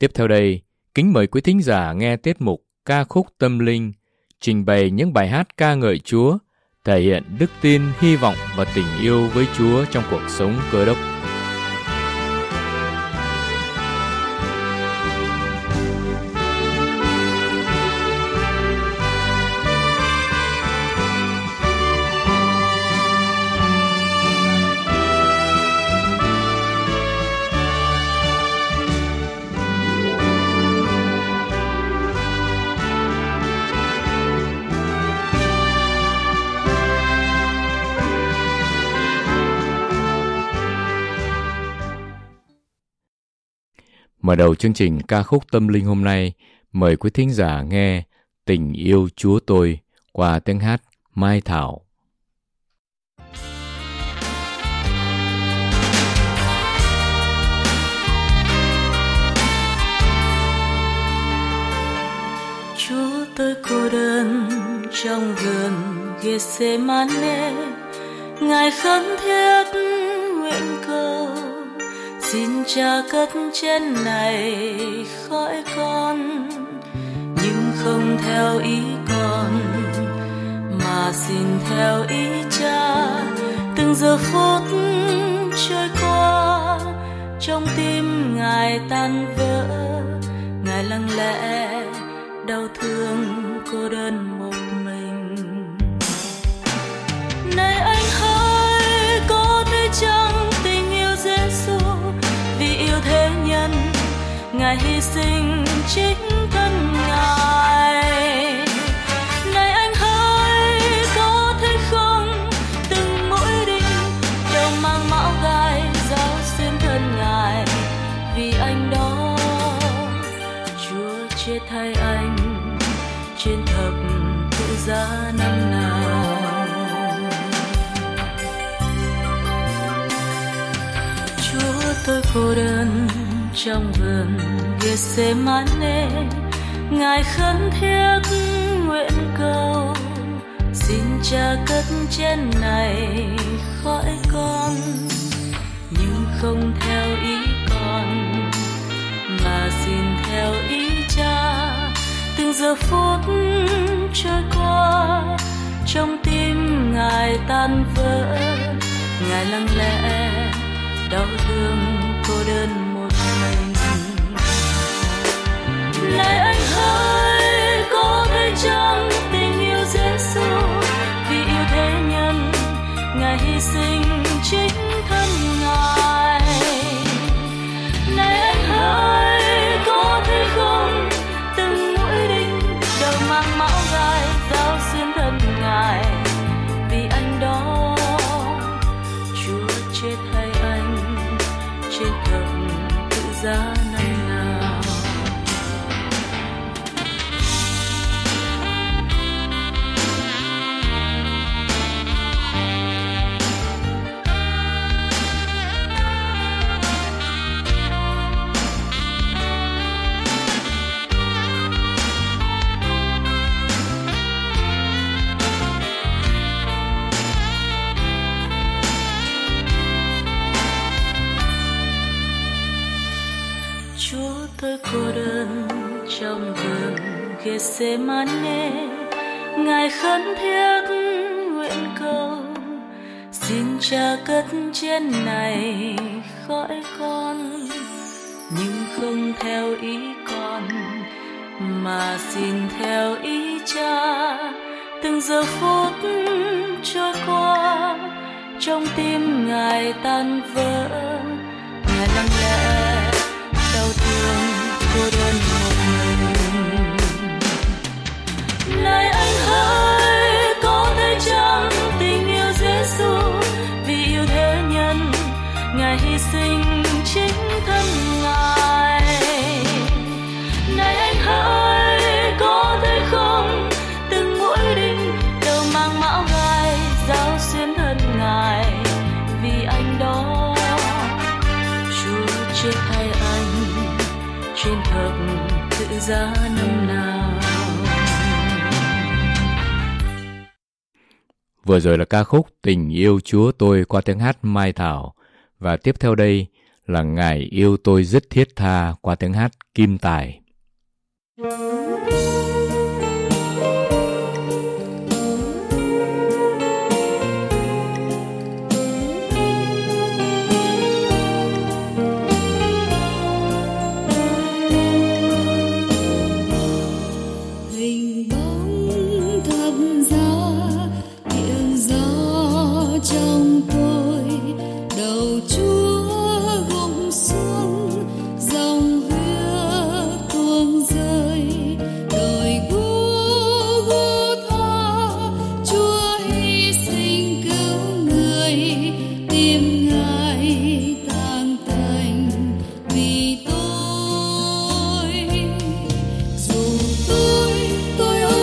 Tiếp theo đây, kính mời quý thính giả nghe tiết mục ca khúc tâm linh, trình bày những bài hát ca ngợi Chúa, thể hiện đức tin, hy vọng và tình yêu với Chúa trong cuộc sống Cơ Đốc. Mở đầu chương trình ca khúc tâm linh hôm nay, mời quý thính giả nghe Tình yêu Chúa tôi qua tiếng hát Mai Thảo. Chúa tôi cô đơn trong vườn Gethsemane, Ngài khấn thiết nguyện cầu, xin Cha cất chén này khỏi con, nhưng không theo ý con, mà xin theo ý Cha. Từng giờ phút trôi qua, trong tim Ngài tan vỡ, Ngài lặng lẽ đau thương cô đơn một mình. Này anh hỡi, có thấy chăng tình yêu Giêsu, vì yêu thế nhân Ngài hy sinh chính thân Ngài. Này anh hỡi, có thấy không, từng mũi đinh đều mang mão gai giáo xuyên thân Ngài. Vì anh đó Chúa chết thay anh trên thập tự giá năm nào. Chúa tôi cô đơn trong vườn Gethsemane, Ngài khấn thiết nguyện cầu, xin Cha cất chén này khỏi con, nhưng không theo ý con, mà xin theo ý Cha. Từng giờ phút trôi qua, trong tim Ngài tan vỡ, Ngài lặng lẽ đau thương cô đơn một mình. Này anh hỡi, có thấy chăng tình yêu Giêsu, vì yêu thế nhân Ngài hy sinh chính thân Ngài. Này anh hỡi, có thấy không, từng mũi đinh đều mang mão gai giáo xuyên thân Ngài. Vì anh đó Chúa chết thay anh trên thập tự giá năm nào. Chúa tôi cô đơn trong vườn Gethsemane, Ngài khấn thiết nguyện cầu, xin Cha cất chén này khỏi con, nhưng không theo ý con, mà xin theo ý Cha. Từng giờ phút trôi qua, trong tim Ngài tan vỡ, Ngài lặng lẽ đau thương cô đơn một mình. Này anh hỡi, có thấy chăng tình yêu Giêsu, vì yêu thế nhân Ngài hy sinh chính thân Ngài. Này anh hỡi, có thấy không, từng mũi đinh đều mang mão gai giáo xuyên thân Ngài. Vì anh đó Chúa chết thay anh trên thập tự giá năm nào. Vừa rồi là ca khúc Tình yêu Chúa tôi qua tiếng hát Mai Thảo. Và tiếp theo đây là Ngài yêu tôi rất thiết tha qua tiếng hát Kim Tài. Hình bóng thập giá hiện rõ trong tôi, đầu Chúa gục xuống, dòng huyết tuôn rơi, đồi Gô-gô-tha, Chúa hy sinh cứu người, tim Ngài tang tành vì tôi. Dù tôi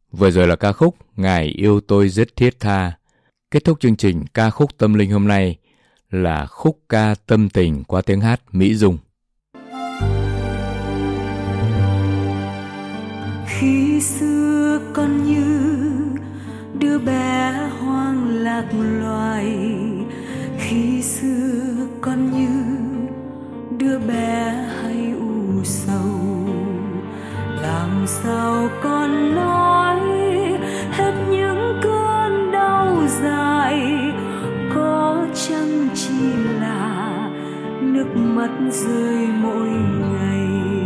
Vừa rồi là ca khúc Ngài yêu tôi rất thiết tha. Kết thúc chương trình ca khúc tâm linh hôm nay là khúc ca tâm tình qua tiếng hát Mỹ Dung. Khi xưa con như đứa bé hoang lạc loài, khi xưa con như đứa bé hay u sầu, làm sao con nói hết những cơn đau dài, có chăng chỉ là nước mắt rơi mỗi ngày.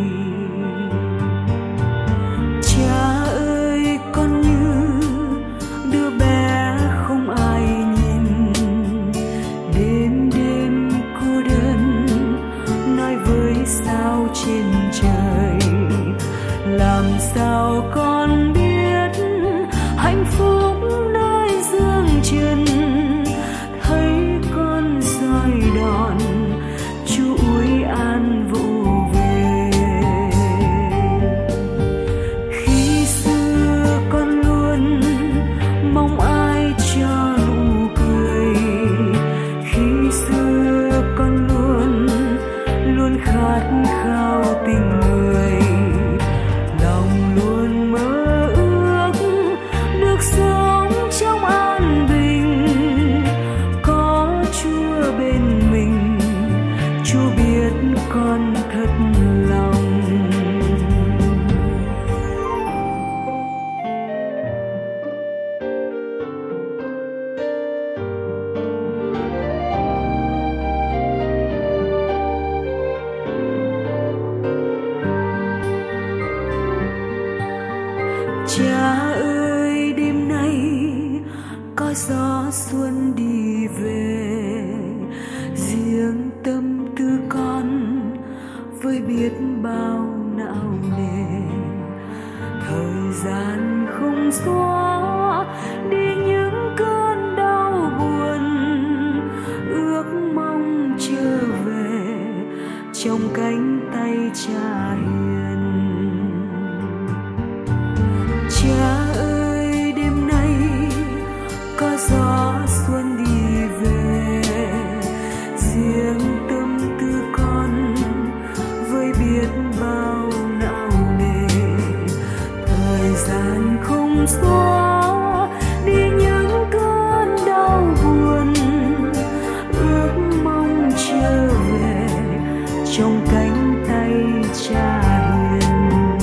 Cha ơi, con như đứa bé không ai nhìn, đêm đêm cô đơn nói với sao trên trời, làm sao con biết hạnh phúc nơi dương trần, thấy con roi đòn chú ủi an vụ về. Khi xưa con luôn mong ai cho nụ cười, khi xưa con luôn luôn khát khao tình người, lòng luôn mơ ước được sống trong an bình, có Chúa bên mình, Chúa biết con thật lòng. Cha ơi, đêm nay có gió xuân đi về, riêng tâm tư con với biết bao não nề, thời gian không xóa đi những cơn đau buồn, ước mong trở về trong cánh tay cha hiền. Cha ơi, đêm nay có gió xuân đi về, riêng tâm tư con với biết bao não nề, thời gian không xóa đi những cơn đau buồn, ước mong trở về trong cánh tay cha hiền.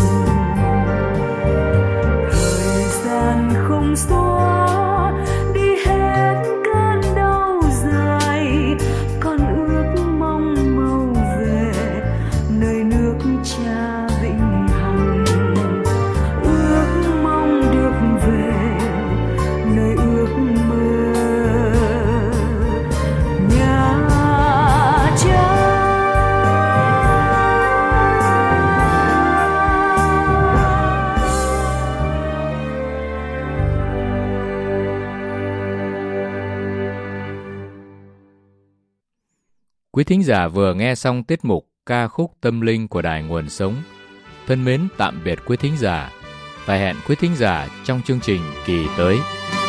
Thời gian không xóa đi hết cơn đau dài, con ước mong mau về nơi nước cha vĩnh hằng, ước mong được về nơi ước mơ nhà cha. Quý thính giả vừa nghe xong tiết mục ca khúc tâm linh của Đài Nguồn Sống. Thân mến tạm biệt quý thính giả và hẹn quý thính giả trong chương trình kỳ tới.